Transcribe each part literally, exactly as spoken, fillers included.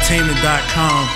entertainment dot com.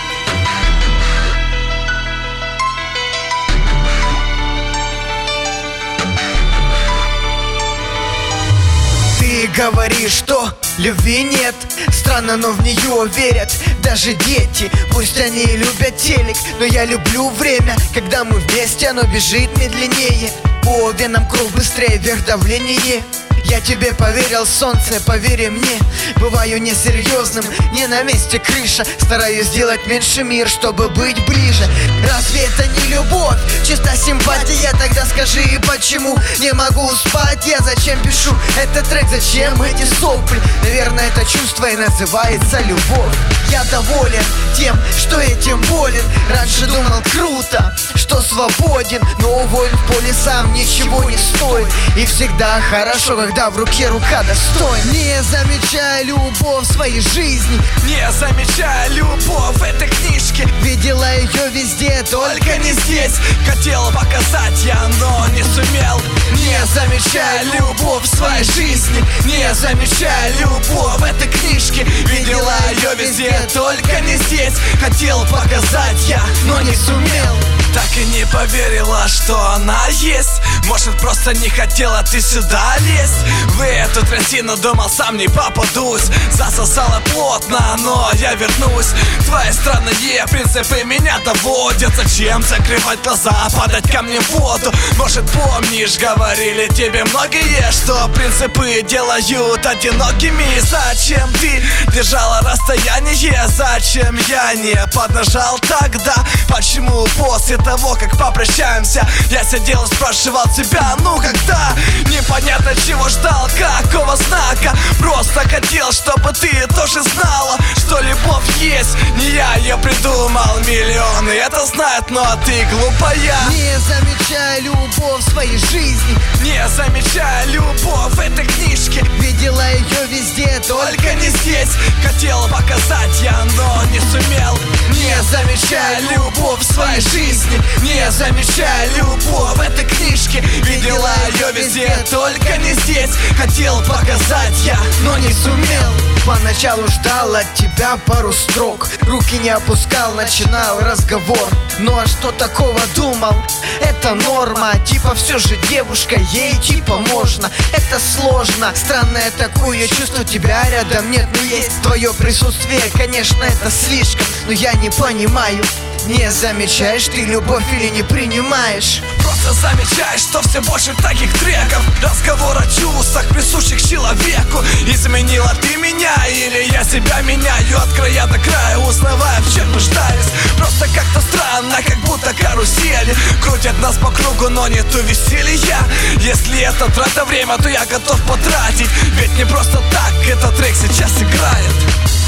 Ты говоришь, что любви нет. Странно, но в нее верят даже дети. Пусть они любят телек, но я люблю время, когда мы вместе, оно бежит медленнее. По венам кровь быстрее, вверх давление. Я тебе поверил, солнце, поверь мне. Бываю несерьезным, не на месте крыша. Стараюсь сделать меньше мир, чтобы быть ближе. Разве это не любовь? Чиста симпатия, тогда скажи, почему не могу спать? Я зачем пишу этот трек, зачем эти сопли? Наверное, это чувство и называется любовь. Я доволен тем, что этим болен. Раньше думал круто, что свободен, но уволен в поле сам ничего не стоит. И всегда хорошо, когда в руке рука достойна. Не замечая любовь в своей жизни, не замечая любовь в этой книжке. Видела ее везде, только не здесь. Хотел показать я, но не сумел. Не замечая любовь в своей жизни, не замечая любовь в этой книжке. Видела ее везде, только не здесь. Хотел показать я, но не сумел. Так и не поверила, что она есть. Может, просто не хотела ты сюда лезть. В эту трясину думал, сам не попадусь. Засосала плотно, но я вернусь. Твои странные принципы меня доводят. Зачем закрывать глаза, падать камнем в воду? Может, помнишь, говорили тебе многие, что принципы делают одинокими. Зачем ты держала расстояние? Зачем я не поднажал тогда? Почему после того, как попрощаемся, я сидел и спрашивал тебя, ну когда? Непонятно, чего ждал, какого знака. Просто хотел, чтобы ты тоже знала, что любовь есть. Не я ее придумал, миллионы это знают, но ты глупая. Не замечая любовь в своей жизни, не замечая любовь в этой книжке. Видела ее везде, только не здесь. Хотел показать я, но не сумел. Не замечая любовь в своей жизни, не замечая любовь в этой книжке. Видела ее везде, только не здесь. Хотел показать я, но не сумел. Поначалу ждал от тебя пару строк, руки не опускал, начинал разговор. Ну а что такого думал? Это норма, типа все же девушка, ей типа можно. Это сложно, странное такое чувство, тебя рядом нет, но есть твое присутствие. Конечно, это слишком, но я не понимаю. Не замечаешь ты любовь или не принимаешь? Просто замечаешь, что все больше таких треков. Разговор о чувствах, присущих человеку. Изменила ты меня или я себя меняю? От края до края, узнавая, в чем нуждаюсь. Просто как-то странно, как будто карусели крутят нас по кругу, но нету веселья. Если это трата время, то я готов потратить. Ведь не просто так этот трек сейчас играет.